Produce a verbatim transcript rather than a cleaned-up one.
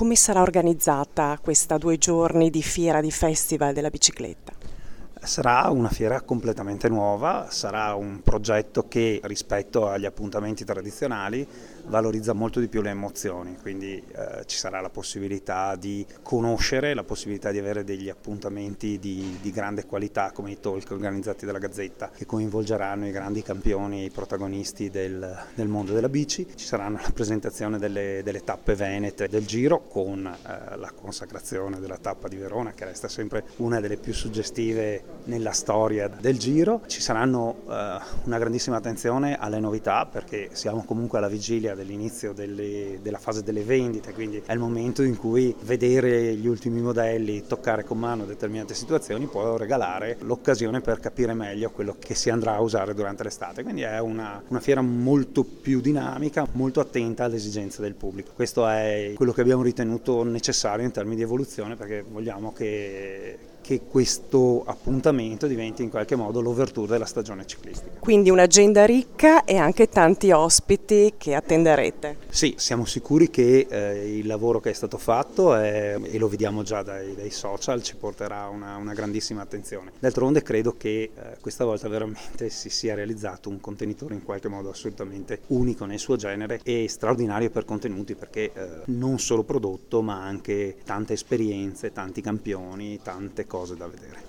come sarà organizzata questa due giorni di fiera, di festival della bicicletta? Sarà una fiera completamente nuova, sarà un progetto che rispetto agli appuntamenti tradizionali valorizza molto di più le emozioni, quindi eh, ci sarà la possibilità di conoscere, la possibilità di avere degli appuntamenti di, di grande qualità come i talk organizzati dalla Gazzetta che coinvolgeranno i grandi campioni e i protagonisti del, del mondo della bici. Ci saranno la presentazione delle, delle tappe venete del Giro con eh, la consacrazione della tappa di Verona che resta sempre una delle più suggestive nella storia del Giro. Ci saranno eh, una grandissima attenzione alle novità perché siamo comunque alla vigilia dell'inizio delle, della fase delle vendite, quindi è il momento in cui vedere gli ultimi modelli, toccare con mano determinate situazioni può regalare l'occasione per capire meglio quello che si andrà a usare durante l'estate, quindi è una, una fiera molto più dinamica, molto attenta alle esigenze del pubblico. Questo è quello che abbiamo ritenuto necessario in termini di evoluzione perché vogliamo che che questo appuntamento diventi in qualche modo l'ouverture della stagione ciclistica. Quindi un'agenda ricca e anche tanti ospiti che attenderete. Sì, siamo sicuri che eh, il lavoro che è stato fatto è, e lo vediamo già dai, dai social ci porterà una, una grandissima attenzione. D'altronde credo che eh, questa volta veramente si sia realizzato un contenitore in qualche modo assolutamente unico nel suo genere e straordinario per contenuti perché eh, non solo prodotto ma anche tante esperienze, tanti campioni, tante cose da vedere.